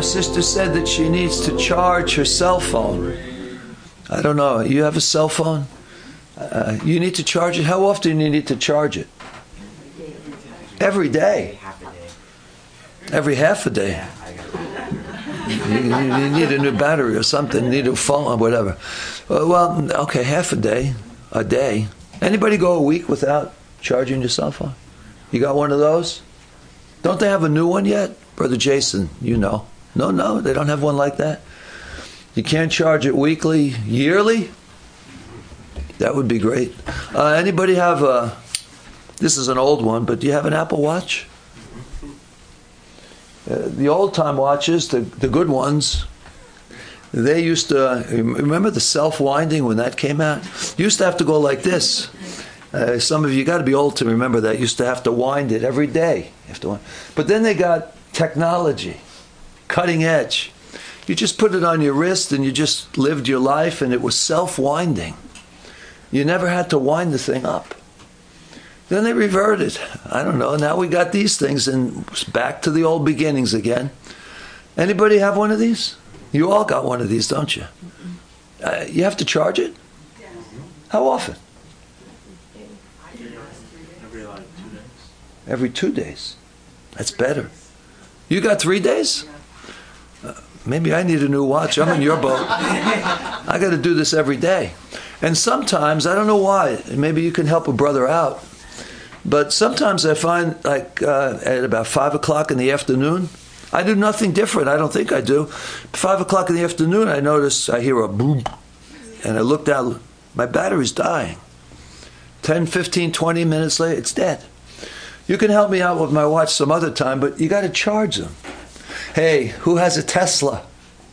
Our sister said that she needs to charge her cell phone. I don't know. You have a cell phone? You need to charge it. How often do you need to charge it? Every day. Every half a day. You need a new battery or something. You need a phone or whatever. Well, okay, half a day. A day. Anybody go a week without charging your cell phone? You got one of those? Don't they have a new one yet? Brother Jason, you know. No, they don't have one like that. You can't charge it weekly, yearly? That would be great. Anybody have this is an old one, but do you have an Apple Watch? The old-time watches, the good ones, they used to, remember the self-winding when that came out? You used to have to go like this. Some of you got to be old to remember that. You used to have to wind it every day. But then they got technology, cutting edge. You just put it on your wrist and you just lived your life, and it was self-winding. You never had to wind the thing up. Then they reverted. I don't know. Now we got these things and back to the old beginnings again. Anybody have one of these? You all got one of these, don't you? You have to charge it? How often? Every 2 days. That's better. You got 3 days? Maybe I need a new watch. I'm in your boat. I got to do this every day. And sometimes, I don't know why, maybe you can help a brother out, but sometimes I find, like at about 5 o'clock in the afternoon, I do nothing different. I don't think I do. 5 o'clock in the afternoon, I hear a boom, and I look down, my battery's dying. 10, 15, 20 minutes later, it's dead. You can help me out with my watch some other time, but you got to charge them. Hey, who has a Tesla?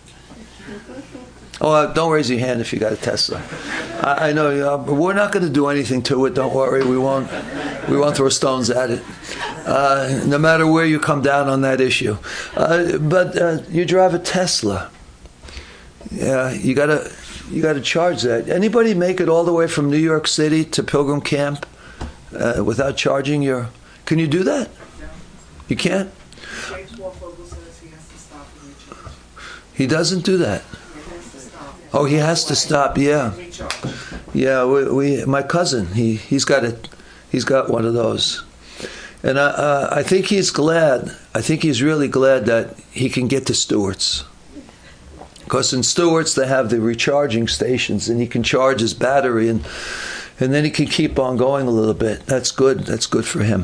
Oh, don't raise your hand if you got a Tesla. I know we're not going to do anything to it. Don't worry, we won't throw stones at it, no matter where you come down on that issue. But you drive a Tesla. Yeah, you got to charge that. Anybody make it all the way from New York City to Pilgrim Camp without charging your? Can you do that? You can't. He doesn't do that. Oh, he has to stop. Yeah. We my cousin, he's got it. He's got one of those, and I think he's glad. I think he's really glad that he can get to Stewart's, because in Stewart's they have the recharging stations, and he can charge his battery, and then he can keep on going a little bit. That's good. That's good for him.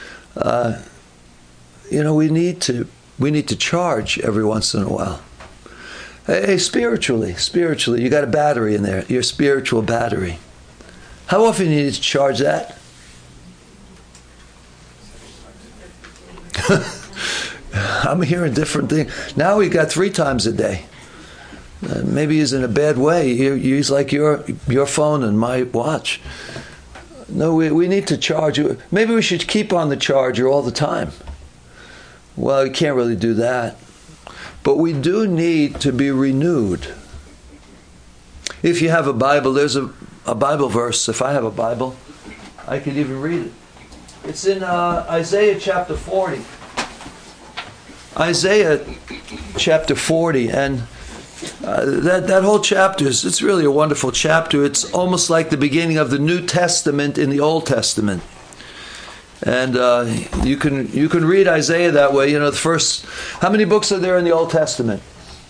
We need to charge every once in a while. Hey, spiritually, you got a battery in there, your spiritual battery. How often do you need to charge that? I'm hearing different things. Now we got 3 times a day. Maybe he's in a bad way. He's like your phone and my watch. No, we need to charge. Maybe we should keep on the charger all the time. Well, you can't really do that. But we do need to be renewed. If you have a Bible, there's a Bible verse. If I have a Bible, I could even read it. It's in Isaiah chapter 40. Isaiah chapter 40. And that whole chapter, it's really a wonderful chapter. It's almost like the beginning of the New Testament in the Old Testament. And you can read Isaiah that way. The first, how many books are there in the Old Testament?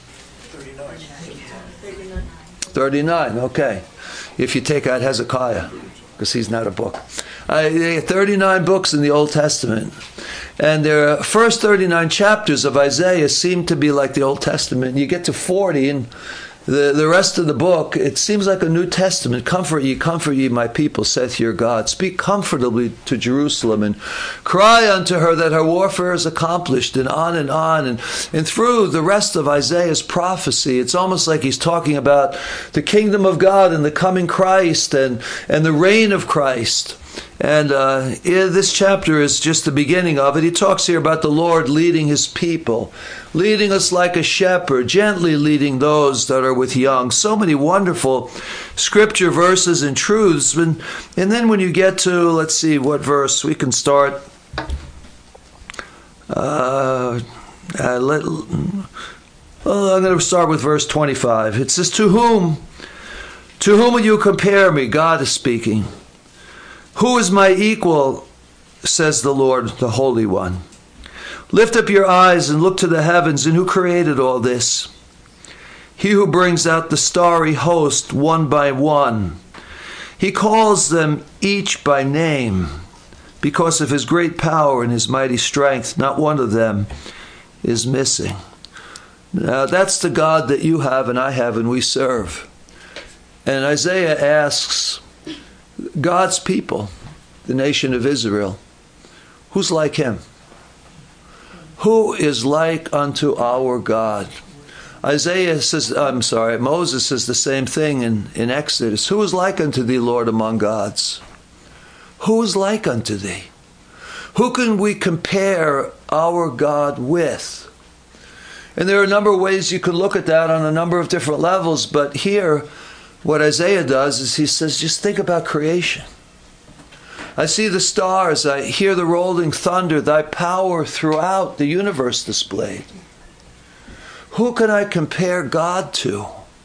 39, okay. If you take out Hezekiah, because he's not a book. 39 books in the Old Testament. And their first 39 chapters of Isaiah seem to be like the Old Testament. You get to 40 and the rest of the book, it seems like a New Testament. Comfort ye, my people, saith your God. Speak comfortably to Jerusalem, and cry unto her that her warfare is accomplished, and on and on. And through the rest of Isaiah's prophecy, it's almost like he's talking about the kingdom of God and the coming Christ and the reign of Christ. And this chapter is just the beginning of it. He talks here about the Lord leading his people, leading us like a shepherd, gently leading those that are with young. So many wonderful scripture verses and truths. And then when you get to, let's see, what verse? We can start. Well, I'm going to start with verse 25. It says, To whom will you compare me? God is speaking. Who is my equal, says the Lord, the Holy One. Lift up your eyes and look to the heavens, and who created all this? He who brings out the starry host one by one. He calls them each by name. Because of his great power and his mighty strength, not one of them is missing. Now, that's the God that you have and I have and we serve. And Isaiah asks God's people, the nation of Israel, who's like him? Who is like unto our God? Moses says the same thing in Exodus. Who is like unto thee, Lord, among gods? Who is like unto thee? Who can we compare our God with? And there are a number of ways you could look at that on a number of different levels, but here, what Isaiah does is he says, just think about creation. I see the stars, I hear the rolling thunder, thy power throughout the universe displayed. Who can I compare God to?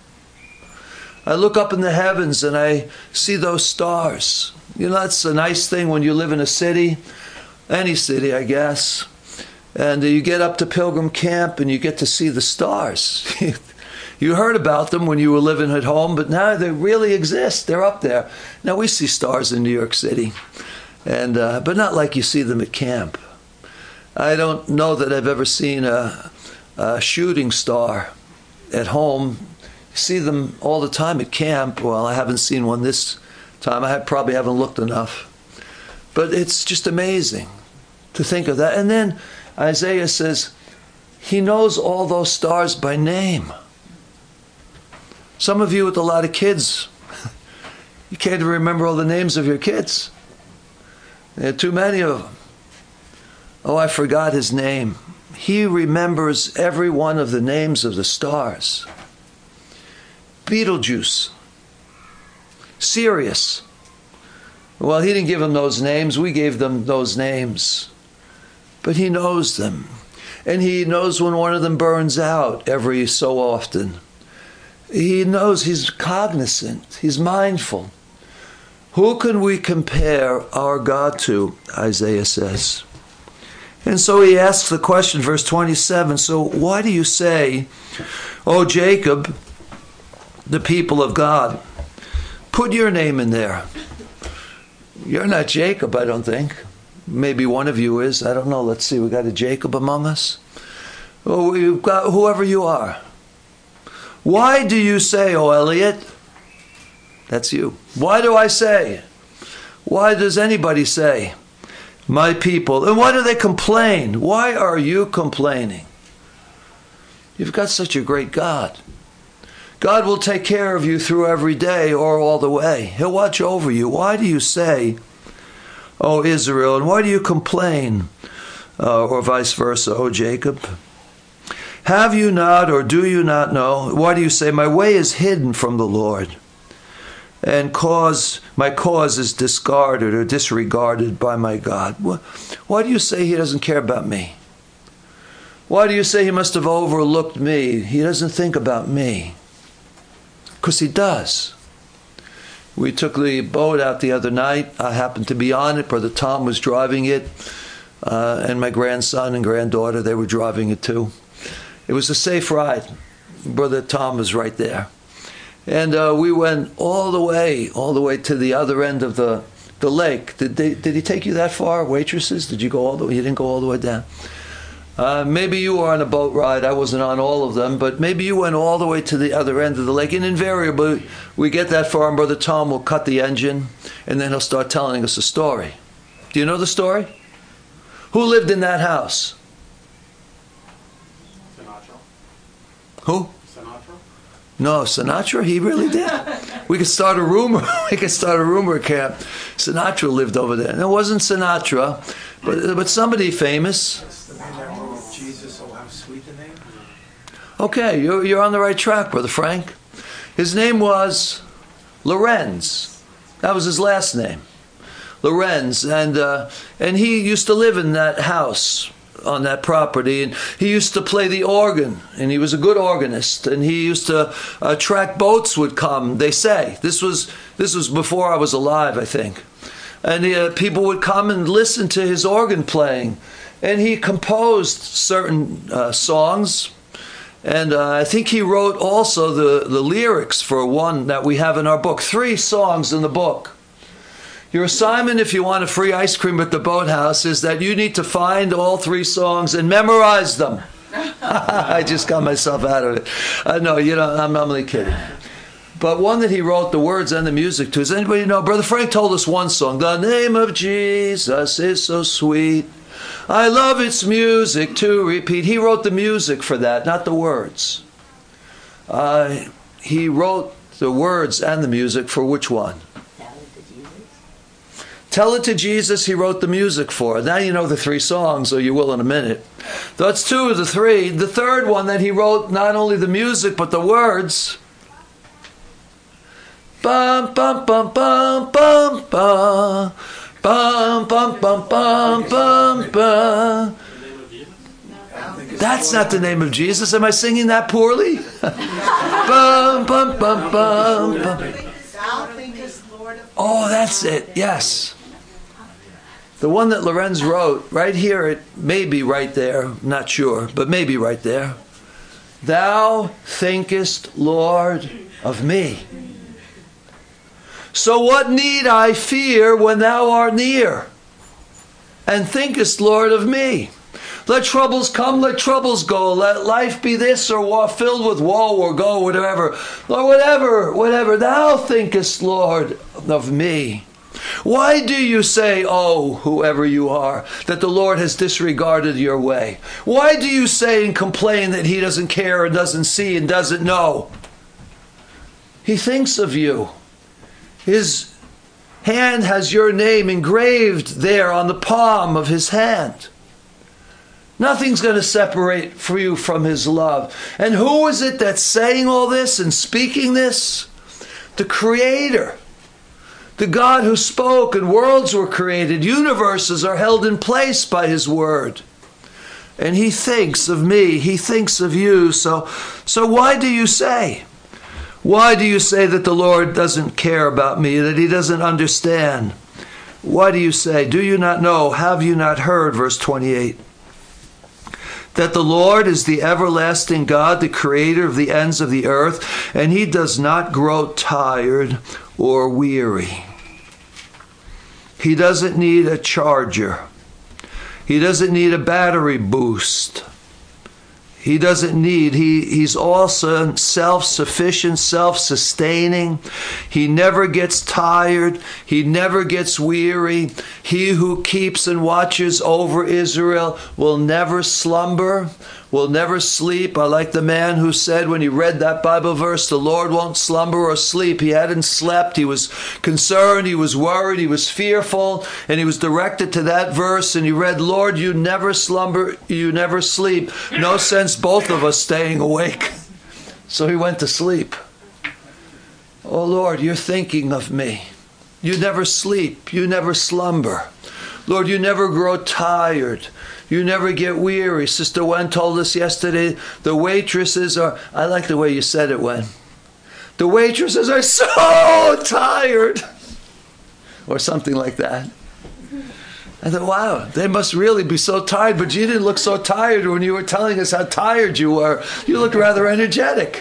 I look up in the heavens and I see those stars. You know, that's a nice thing when you live in a city, any city, I guess, and you get up to Pilgrim Camp and you get to see the stars. You heard about them when you were living at home, but now they really exist. They're up there. Now we see stars in New York City, and but not like you see them at camp. I don't know that I've ever seen a shooting star at home. You see them all the time at camp. Well, I haven't seen one this time. I probably haven't looked enough. But it's just amazing to think of that. And then Isaiah says, he knows all those stars by name. Some of you with a lot of kids, you can't even remember all the names of your kids. There are too many of them. Oh, I forgot his name. He remembers every one of the names of the stars. Betelgeuse. Sirius. Well, he didn't give them those names. We gave them those names. But he knows them. And he knows when one of them burns out every so often. He knows, he's cognizant, he's mindful. Who can we compare our God to, Isaiah says. And so he asks the question, verse 27, so why do you say, O Jacob, the people of God, put your name in there? You're not Jacob, I don't think. Maybe one of you is. I don't know. Let's see. We got a Jacob among us. Well, we've got whoever you are. Why do you say, oh, Elliot? That's you. Why do I say? Why does anybody say, my people? And why do they complain? Why are you complaining? You've got such a great God. God will take care of you through every day or all the way. He'll watch over you. Why do you say, O Israel, and why do you complain? Or vice versa, O Jacob? Have you not, or do you not know? Why do you say, my way is hidden from the Lord, and my cause is discarded or disregarded by my God? Why do you say he doesn't care about me? Why do you say he must have overlooked me? He doesn't think about me. Because he does. We took the boat out the other night. I happened to be on it. Brother Tom was driving it. And my grandson and granddaughter, they were driving it too. It was a safe ride. Brother Tom was right there. And we went all the way to the other end of the lake. Did he take you that far, waitresses? Did you go all the way? You didn't go all the way down. Maybe you were on a boat ride. I wasn't on all of them, but maybe you went all the way to the other end of the lake. And invariably, we get that far, and Brother Tom will cut the engine, and then he'll start telling us a story. Do you know the story? Who lived in that house? Sinatra. Who? Sinatra. No, Sinatra? He really did. We could start a rumor. We could start a rumor camp. Sinatra lived over there. And it wasn't Sinatra, but somebody famous. That's the man that wrote Jesus, oh how sweet the name. Okay, you're on the right track, Brother Frank. His name was Lorenz. That was his last name. Lorenz. And he used to live in that house on that property, and he used to play the organ, and he was a good organist, and he used to attract boats would come, they say. This was before I was alive, I think. And people would come and listen to his organ playing. And he composed certain songs. And I think he wrote also the lyrics for one that we have in our book. 3 songs in the book. Your assignment, if you want a free ice cream at the boathouse, is that you need to find all 3 songs and memorize them. I just got myself out of it. No, I'm only kidding. But one that he wrote the words and the music to. Does anybody know? Brother Frank told us one song. The name of Jesus is so sweet. I love its music to repeat. He wrote the music for that, not the words. He wrote the words and the music for which one? Tell It to Jesus, he wrote the music for. Now you know the 3 songs, or you will in a minute. That's 2 of the 3. The third one that he wrote not only the music, but the words. Bum, bum, bum, bum, bum, bum. Bum, bum, bum, bum, bum, bum. That's not the name of Jesus. Am I singing that poorly? Bum, bum, bum, bum, bum. Oh, that's it. Yes. The one that Lorenz wrote, right here, it may be right there. Not sure, but maybe right there. Thou thinkest, Lord, of me. So what need I fear when thou art near? And thinkest, Lord, of me. Let troubles come, let troubles go. Let life be this or filled with woe or go, whatever. Lord, whatever. Thou thinkest, Lord, of me. Why do you say, oh, whoever you are, that the Lord has disregarded your way? Why do you say and complain that he doesn't care and doesn't see and doesn't know? He thinks of you. His hand has your name engraved there on the palm of his hand. Nothing's going to separate you from his love. And who is it that's saying all this and speaking this? The Creator. The God who spoke and worlds were created. Universes are held in place by his word. And he thinks of me. He thinks of you. So why do you say? Why do you say that the Lord doesn't care about me, that he doesn't understand? Why do you say, do you not know, have you not heard, verse 28, that the Lord is the everlasting God, the creator of the ends of the earth, and he does not grow tired or weary. He doesn't need a charger. He doesn't need a battery boost. He doesn't need, he's also self-sufficient, self-sustaining. He never gets tired. He never gets weary. He who keeps and watches over Israel will never slumber, will never sleep. I like the man who said when he read that Bible verse, the Lord won't slumber or sleep. He hadn't slept. He was concerned. He was worried. He was fearful. And he was directed to that verse. And he read, Lord, you never slumber. You never sleep. No sense both of us staying awake. So he went to sleep. Oh, Lord, you're thinking of me. You never sleep. You never slumber. Lord, you never grow tired. You never get weary. Sister Wen told us yesterday, the waitresses are, I like the way you said it, Wen. The waitresses are so tired. Or something like that. I thought, wow, they must really be so tired, but you didn't look so tired when you were telling us how tired you were. You looked rather energetic.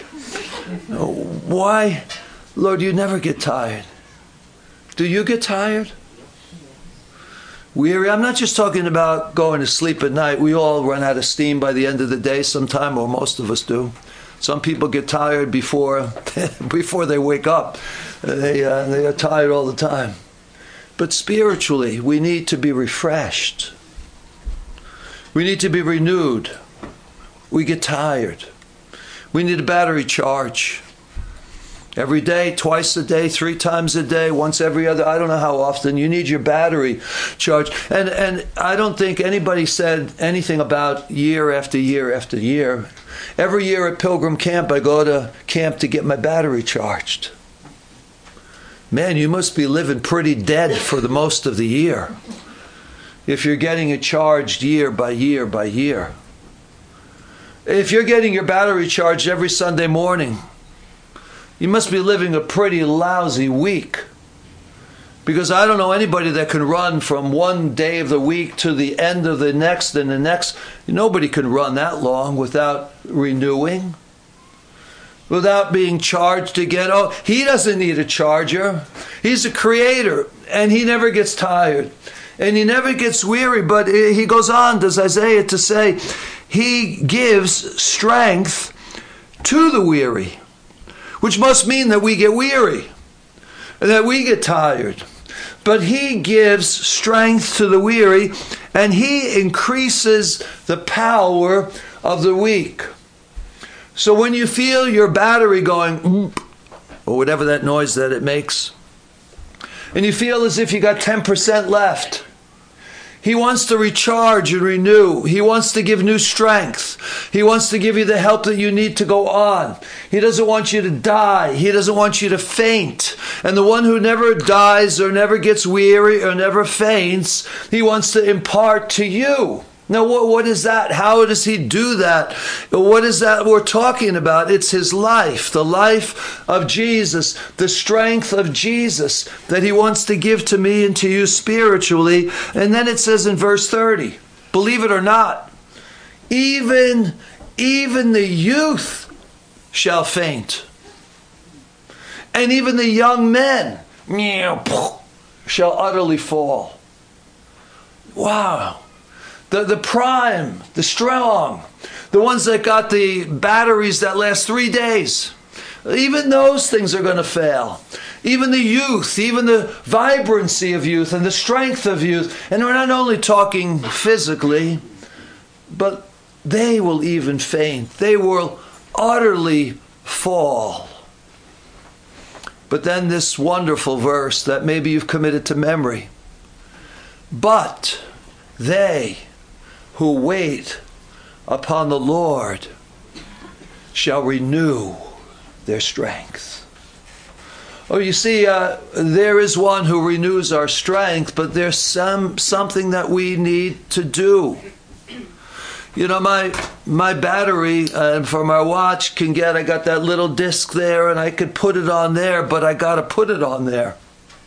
Why? Lord, you never get tired. Do you get tired? Weary? I'm not just talking about going to sleep at night. We all run out of steam by the end of the day sometime, or most of us do. Some people get tired before they wake up. They are tired all the time. But spiritually, we need to be refreshed. We need to be renewed. We get tired. We need a battery charge. Every day, twice a day, 3 times a day, once every other, I don't know how often, you need your battery charge. And I don't think anybody said anything about year after year after year. Every year at Pilgrim Camp, I go to camp to get my battery charged. Man, you must be living pretty dead for the most of the year. if you're getting it charged year by year by year. If you're getting your battery charged every Sunday morning, you must be living a pretty lousy week. Because I don't know anybody that can run from one day of the week to the end of the next and the next. Nobody can run that long without renewing, without being charged again. Oh, he doesn't need a charger. He's a creator, and he never gets tired, and he never gets weary. But he goes on, does Isaiah, to say, he gives strength to the weary, which must mean that we get weary and that we get tired. But he gives strength to the weary, and he increases the power of the weak. So when you feel your battery going, or whatever that noise that it makes, and you feel as if you got 10% left, he wants to recharge and renew. He wants to give new strength. He wants to give you the help that you need to go on. He doesn't want you to die. He doesn't want you to faint. And the one who never dies or never gets weary or never faints, he wants to impart to you. Now, what is that? How does he do that? What is that we're talking about? It's his life, the life of Jesus, the strength of Jesus that he wants to give to me and to you spiritually. And then it says in verse 30, believe it or not, even the youth shall faint, and even the young men shall utterly fall. Wow. The prime, the strong, the ones that got the batteries that last 3 days, even those things are going to fail. Even the youth, even the vibrancy of youth and the strength of youth. And we're not only talking physically, but they will even faint. They will utterly fall. But then this wonderful verse that maybe you've committed to memory. But they who wait upon the Lord shall renew their strength. Oh, you see, there is one who renews our strength, but there's something that we need to do. You know, my battery for my watch I got that little disc there, and I could put it on there, but I got to put it on there.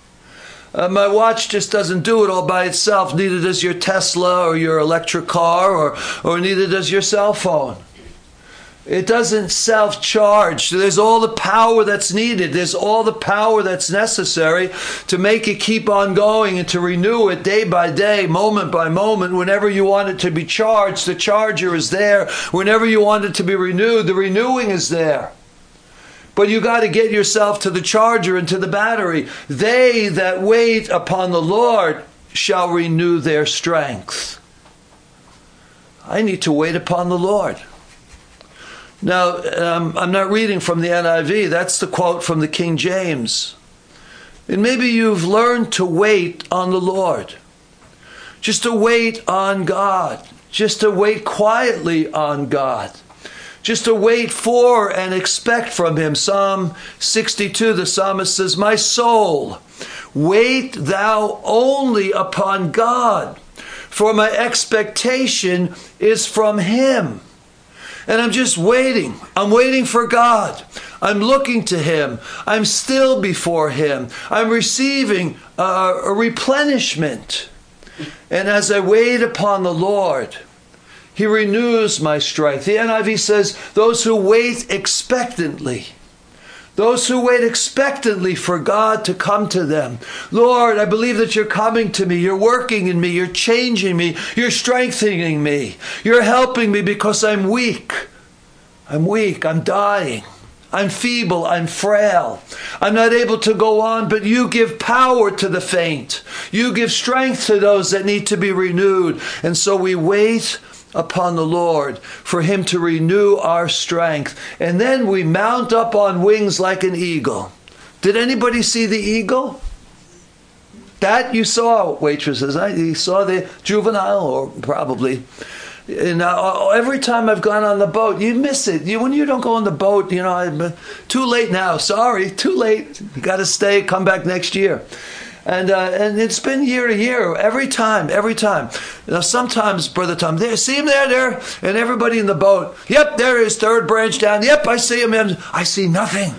My watch just doesn't do it all by itself. Neither does your Tesla or your electric car, or neither does your cell phone. It doesn't self-charge. There's all the power that's needed. There's all the power that's necessary to make it keep on going and to renew it day by day, moment by moment. Whenever you want it to be charged, the charger is there. Whenever you want it to be renewed, the renewing is there. But you got to get yourself to the charger and to the battery. They that wait upon the Lord shall renew their strength. I need to wait upon the Lord. Now, I'm not reading from the NIV. That's the quote from the King James. And maybe you've learned to wait on the Lord. Just to wait on God. Just to wait quietly on God. Just to wait for and expect from him. Psalm 62, the psalmist says, my soul, wait thou only upon God, for my expectation is from him. And I'm just waiting. I'm waiting for God. I'm looking to him. I'm still before him. I'm receiving a replenishment. And as I wait upon the Lord, he renews my strength. The NIV says, those who wait expectantly. Those who wait expectantly for God to come to them. Lord, I believe that you're coming to me. You're working in me. You're changing me. You're strengthening me. You're helping me because I'm weak. I'm weak. I'm dying. I'm feeble. I'm frail. I'm not able to go on, but you give power to the faint. You give strength to those that need to be renewed. And so we wait upon the Lord for him to renew our strength. And then we mount up on wings like an eagle. Did anybody see the eagle? That you saw, waitresses. You saw the juvenile, or probably. And every time I've gone on the boat, you miss it. When you don't go on the boat, I'm too late now. Sorry, too late. You got to stay, come back next year. And it's been year to year, every time. Now, sometimes, Brother Tom, see him there, and everybody in the boat, yep, there is, third branch down, yep, I see him, and I see nothing.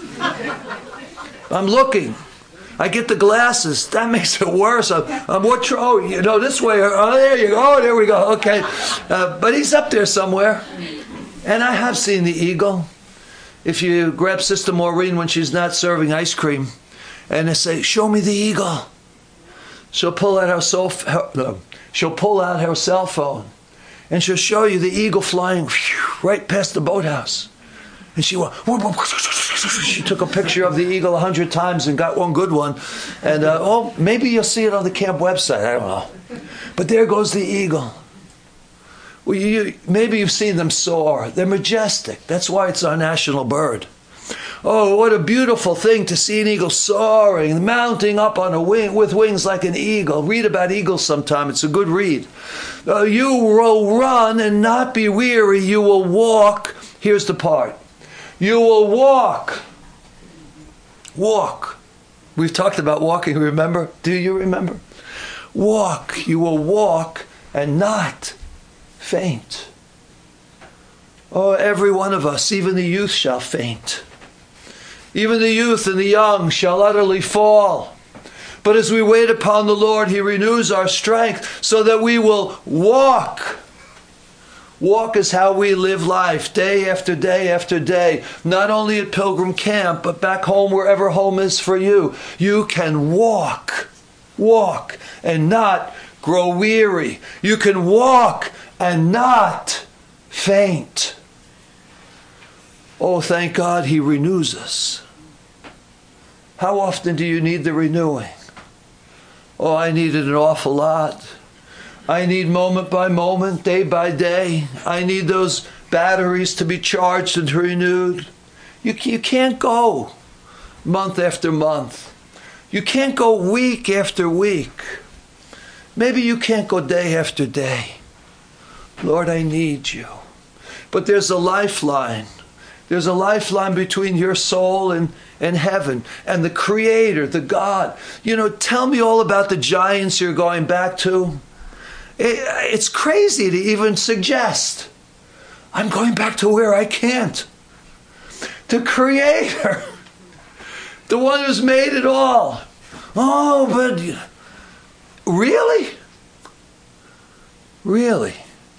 I'm looking. I get the glasses. That makes it worse. I'm this way. Oh, there you go. Oh, there we go. Okay. But he's up there somewhere. And I have seen the eagle. If you grab Sister Maureen when she's not serving ice cream, and they say, show me the eagle, she'll pull out her cell phone, and she'll show you the eagle flying right past the boathouse. And she took a picture of the eagle 100 times and got one good one. And maybe you'll see it on the camp website. I don't know. But there goes the eagle. Well, maybe you've seen them soar. They're majestic. That's why it's our national bird. Oh, what a beautiful thing to see an eagle soaring, mounting up on a wing with wings like an eagle. Read about eagles sometime. It's a good read. You will run and not be weary. You will walk. Here's the part. You will walk. Walk. We've talked about walking, remember? Do you remember? Walk. You will walk and not faint. Oh, every one of us, even the youth, shall faint. Even the youth and the young shall utterly fall. But as we wait upon the Lord, He renews our strength so that we will walk. Walk is how we live life, day after day after day. Not only at Pilgrim Camp, but back home, wherever home is for you. You can walk and not grow weary. You can walk and not faint. Oh, thank God He renews us. How often do you need the renewing? Oh, I need it an awful lot. I need moment by moment, day by day. I need those batteries to be charged and renewed. You can't go month after month. You can't go week after week. Maybe you can't go day after day. Lord, I need you. But there's a lifeline. There's a lifeline between your soul and heaven and the Creator, the God. Tell me all about the giants you're going back to. It's crazy to even suggest. I'm going back to where I can't. The Creator. The one who's made it all. Oh, but really? Really?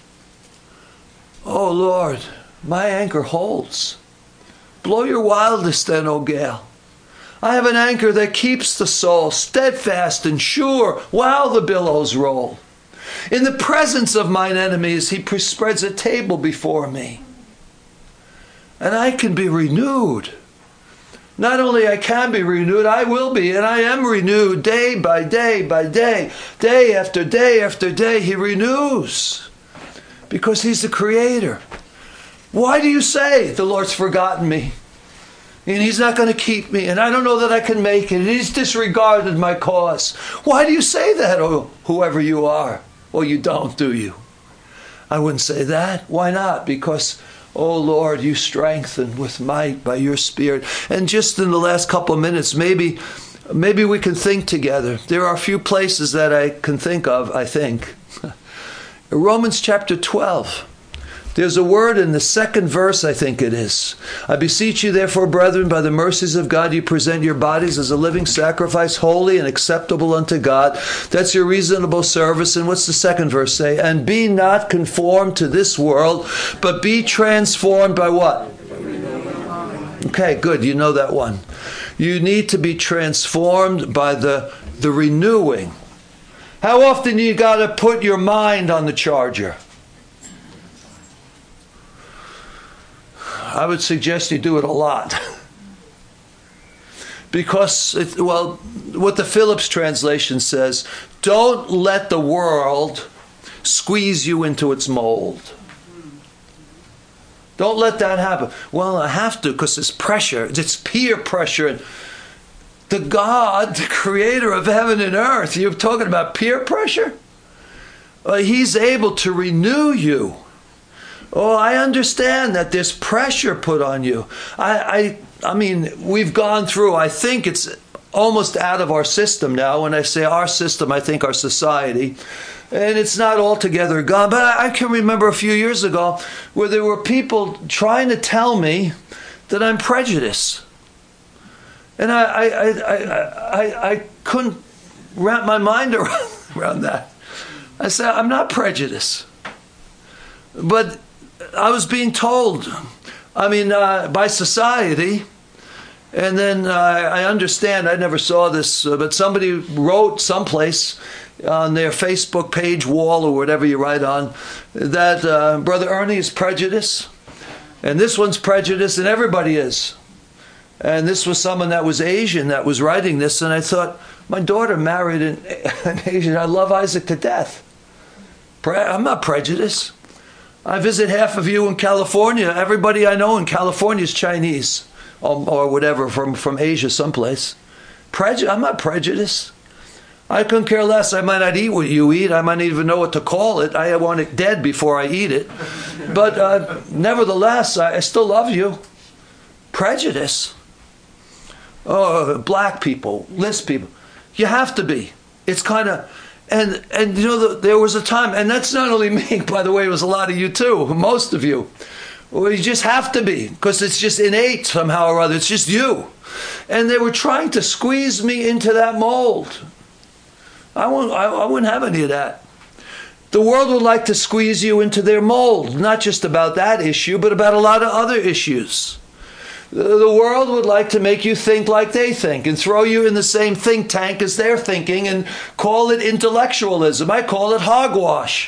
Oh, Lord, my anchor holds. Blow your wildest then, O gale. I have an anchor that keeps the soul steadfast and sure while the billows roll. In the presence of mine enemies, He spreads a table before me. And I can be renewed. Not only I can be renewed, I will be, and I am renewed day by day by day. Day after day after day, He renews. Because He's the Creator. Why do you say the Lord's forgotten me? And He's not going to keep me, and I don't know that I can make it, and He's disregarded my cause. Why do you say that, oh, whoever you are? Well, you don't, do you? I wouldn't say that. Why not? Because, oh Lord, you strengthen with might by your Spirit. And just in the last couple of minutes, maybe we can think together. There are a few places that I can think of, I think. Romans chapter 12. There's a word in the second verse, I think it is. I beseech you, therefore, brethren, by the mercies of God, you present your bodies as a living sacrifice, holy and acceptable unto God. That's your reasonable service. And what's the second verse say? And be not conformed to this world, but be transformed by what? Okay, good. You know that one. You need to be transformed by the renewing. How often you got to put your mind on the charger? I would suggest you do it a lot. Because, what the Phillips translation says, don't let the world squeeze you into its mold. Don't let that happen. Well, I have to because it's pressure. It's peer pressure. The God, the Creator of heaven and earth, you're talking about peer pressure? He's able to renew you. Oh, I understand that there's pressure put on you. I mean, we've gone through, I think it's almost out of our system now. When I say our system, I think our society. And it's not altogether gone. But I can remember a few years ago where there were people trying to tell me that I'm prejudiced. And I couldn't wrap my mind around that. I said, I'm not prejudiced. But I was being told, by society. And then I understand, I never saw this, but somebody wrote someplace on their Facebook page wall or whatever you write on, that Brother Ernie is prejudiced, and this one's prejudiced, and everybody is. And this was someone that was Asian that was writing this, and I thought, my daughter married an Asian. I love Isaac to death. I'm not prejudiced. I visit half of you in California. Everybody I know in California is Chinese or whatever from Asia someplace. I'm not prejudiced. I couldn't care less. I might not eat what you eat. I might not even know what to call it. I want it dead before I eat it. But nevertheless, I still love you. Prejudice. Oh, black people, list people. You have to be. It's kind of... And there was a time, and that's not only me, by the way, it was a lot of you too, most of you. Well, you just have to be, because it's just innate somehow or other. It's just you. And they were trying to squeeze me into that mold. I wouldn't have any of that. The world would like to squeeze you into their mold, not just about that issue, but about a lot of other issues. The world would like to make you think like they think and throw you in the same think tank as they're thinking and call it intellectualism. I call it hogwash.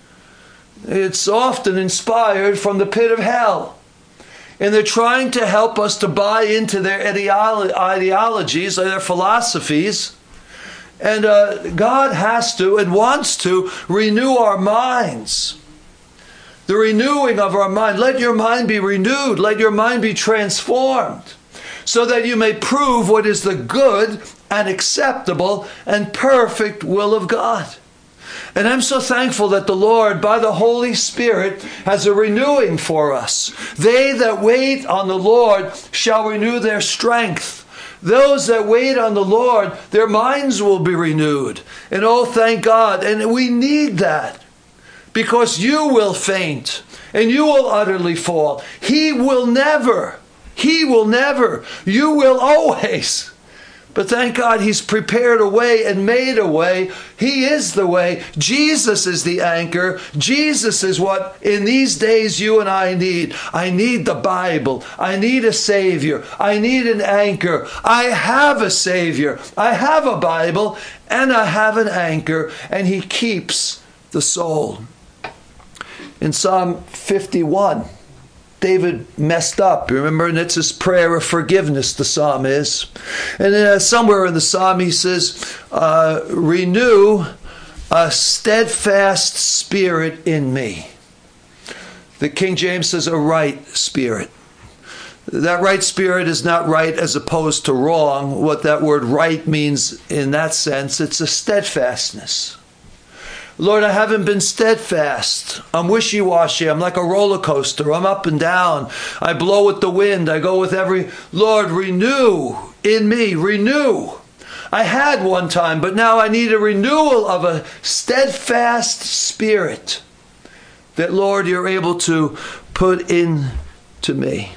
It's often inspired from the pit of hell. And they're trying to help us to buy into their ideologies or their philosophies. And God has to and wants to renew our minds. The renewing of our mind. Let your mind be renewed. Let your mind be transformed, so that you may prove what is the good and acceptable and perfect will of God. And I'm so thankful that the Lord, by the Holy Spirit, has a renewing for us. They that wait on the Lord shall renew their strength. Those that wait on the Lord, their minds will be renewed. And oh, thank God. And we need that. Because you will faint and you will utterly fall. He will never. He will never. You will always. But thank God He's prepared a way and made a way. He is the way. Jesus is the anchor. Jesus is what in these days you and I need. I need the Bible. I need a Savior. I need an anchor. I have a Savior. I have a Bible and I have an anchor, and He keeps the soul. In Psalm 51, David messed up. Remember, and it's his prayer of forgiveness, the psalm is. And somewhere in the psalm he says, renew a steadfast spirit in me. The King James says a right spirit. That right spirit is not right as opposed to wrong. What that word right means in that sense, it's a steadfastness. Lord, I haven't been steadfast. I'm wishy-washy. I'm like a roller coaster. I'm up and down. I blow with the wind. I go with every... Lord, renew in me. Renew. I had one time, but now I need a renewal of a steadfast spirit that, Lord, you're able to put into me.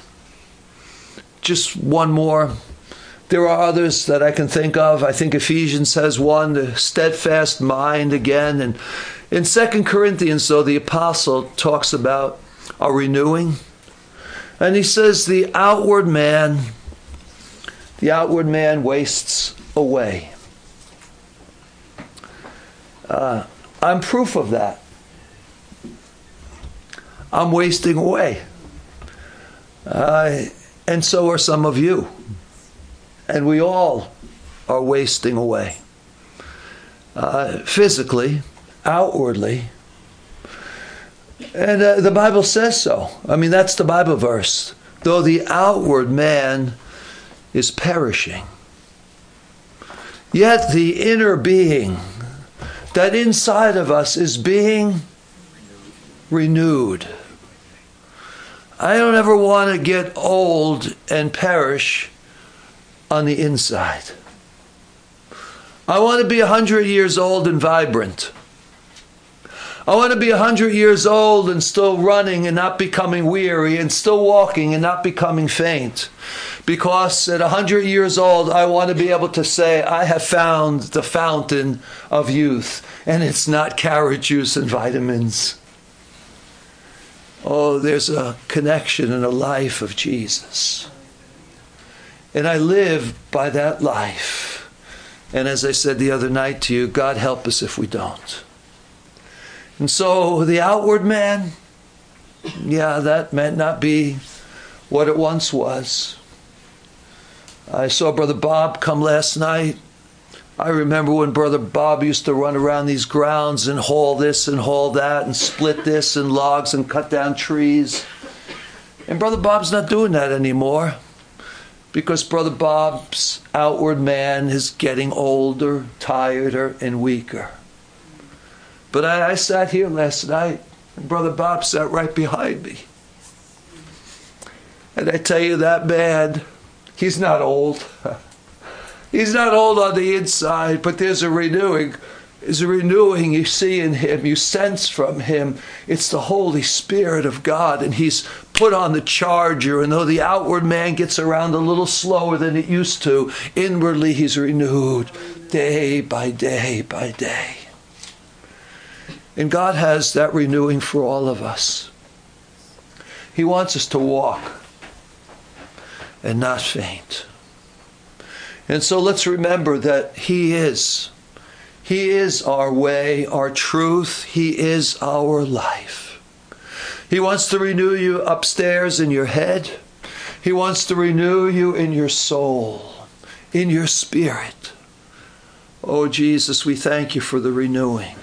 Just one more. There are others that I can think of. I think Ephesians has one, the steadfast mind again. And in 2 Corinthians, though, the apostle talks about a renewing. And he says the outward man wastes away. I'm proof of that. I'm wasting away. And so are some of you. And we all are wasting away. Physically, outwardly. And the Bible says so. I mean, that's the Bible verse. Though the outward man is perishing, yet the inner being, that inside of us, is being renewed. I don't ever want to get old and perish on the inside. I want to be 100 years old and vibrant. I want to be 100 years old and still running and not becoming weary, and still walking and not becoming faint. Because at 100 years old, I want to be able to say, I have found the fountain of youth, and it's not carrot juice and vitamins. Oh, there's a connection in a life of Jesus. And I live by that life. And as I said the other night to you, God help us if we don't. And so the outward man, yeah, that might not be what it once was. I saw Brother Bob come last night. I remember when Brother Bob used to run around these grounds and haul this and haul that and split this and logs and cut down trees. And Brother Bob's not doing that anymore, because Brother Bob's outward man is getting older, tireder, and weaker. But I sat here last night, and Brother Bob sat right behind me. And I tell you, that man, he's not old. He's not old on the inside, but there's a renewing. There's a renewing you see in him, you sense from him. It's the Holy Spirit of God, and he's put on the charger. And though the outward man gets around a little slower than it used to, inwardly he's renewed day by day by day. And God has that renewing for all of us. He wants us to walk and not faint. And so let's remember that He is our way, our truth. He is our life. He wants to renew you upstairs in your head. He wants to renew you in your soul, in your spirit. Oh, Jesus, we thank you for the renewing.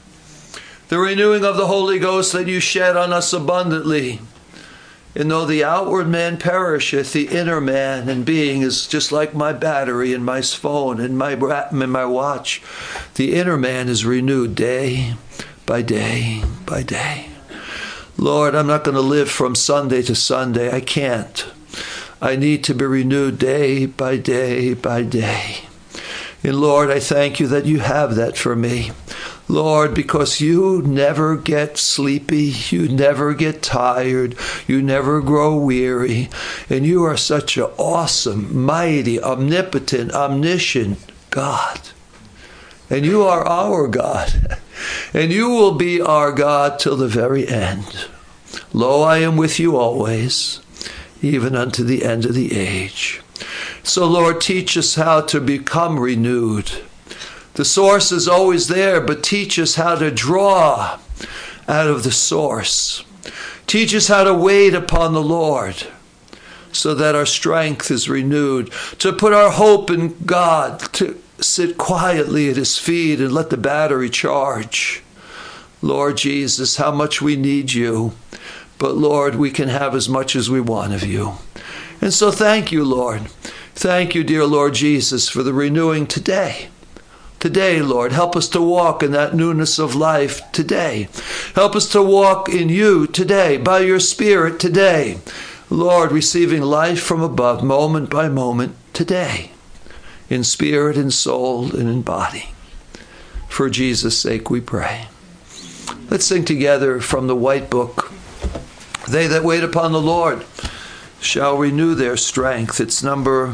The renewing of the Holy Ghost that you shed on us abundantly. And though the outward man perisheth, the inner man and being is just like my battery and my phone and my watch. The inner man is renewed day by day by day. Lord, I'm not going to live from Sunday to Sunday. I can't. I need to be renewed day by day by day. And Lord, I thank you that you have that for me. Lord, because you never get sleepy, you never get tired, you never grow weary, and you are such an awesome, mighty, omnipotent, omniscient God. And you are our God, and you will be our God till the very end. Lo, I am with you always, even unto the end of the age. So, Lord, teach us how to become renewed. The source is always there, but teach us how to draw out of the source. Teach us how to wait upon the Lord so that our strength is renewed, to put our hope in God, to sit quietly at His feet and let the battery charge. Lord Jesus, how much we need you. But Lord, we can have as much as we want of you. And so thank you, Lord. Thank you, dear Lord Jesus, for the renewing today. Today, Lord, help us to walk in that newness of life today. Help us to walk in you today, by your Spirit today. Lord, receiving life from above, moment by moment today, in spirit and soul and in body. For Jesus' sake we pray. Let's sing together from the White Book. They that wait upon the Lord shall renew their strength. It's number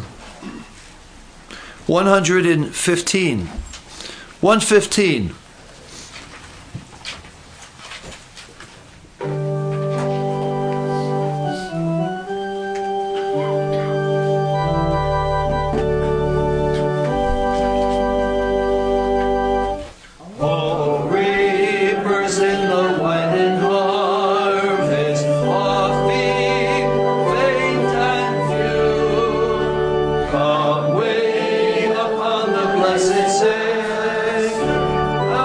115. 115. Blessed Savior,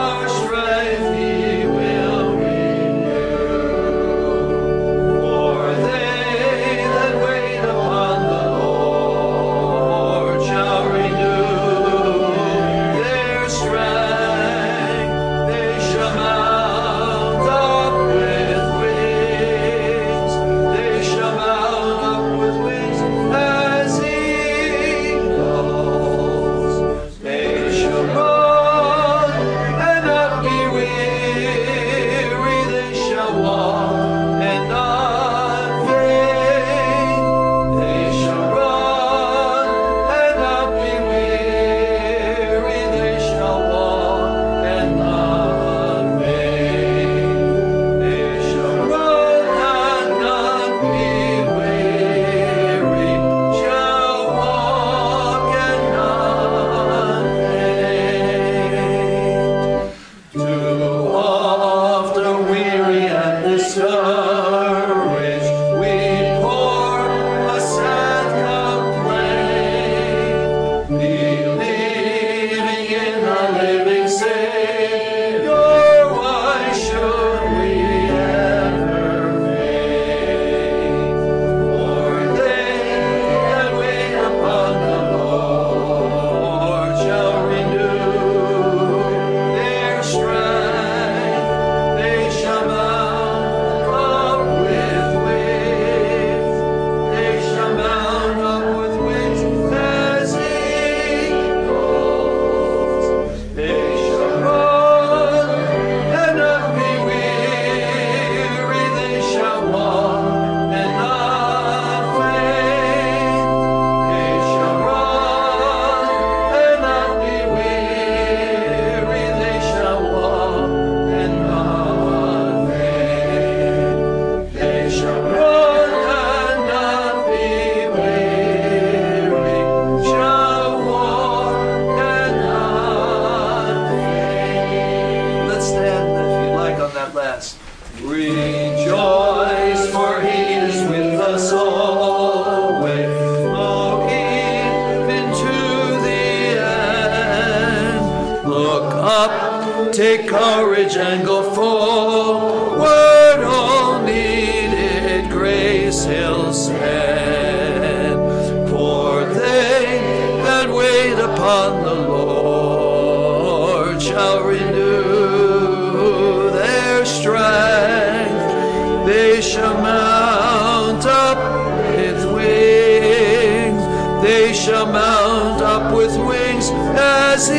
courage and go forward. All needed grace He'll send. For they that wait upon the Lord shall renew their strength. They shall mount up with wings. They shall mount up with wings as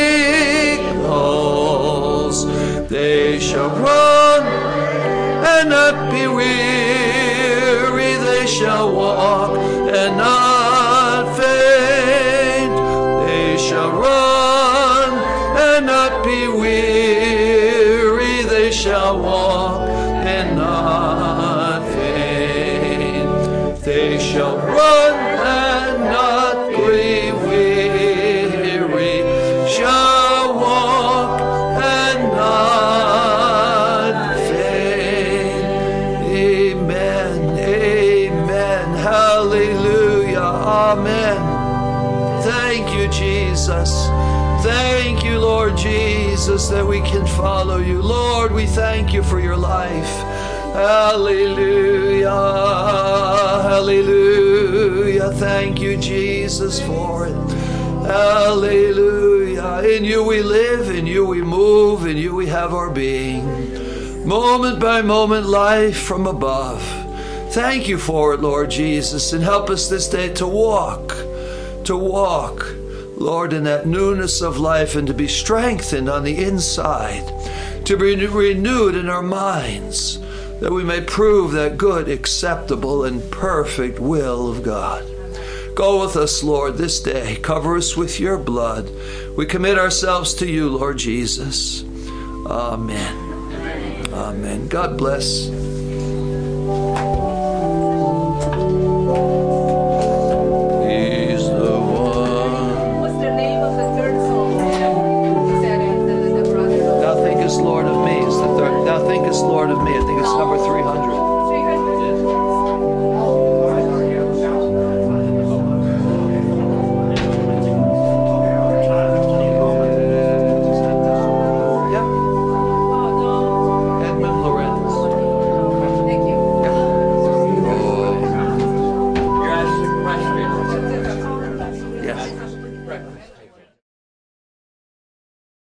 eagles. They shall run and not be weary. They shall walk and not faint. They shall run and not be weary. They shall walk and not faint. They shall run and not be weary. Shall walk and not faint. Amen. Amen. Hallelujah. Amen. Thank you, Jesus. Thank you, Lord Jesus, that we can follow you. Lord, we thank you for your life. Hallelujah. Hallelujah. Thank you, Jesus, for it. Hallelujah. In you we live, in you we move, in you we have our being. Moment by moment, life from above. Thank you for it, Lord Jesus, and help us this day to walk, Lord, in that newness of life, and to be strengthened on the inside, to be renewed in our minds, that we may prove that good, acceptable, and perfect will of God. Go with us, Lord, this day. Cover us with your blood. We commit ourselves to you, Lord Jesus. Amen. Amen. God bless. Lord of me. It's the third. Now think it's Lord of me. I think it's number 300.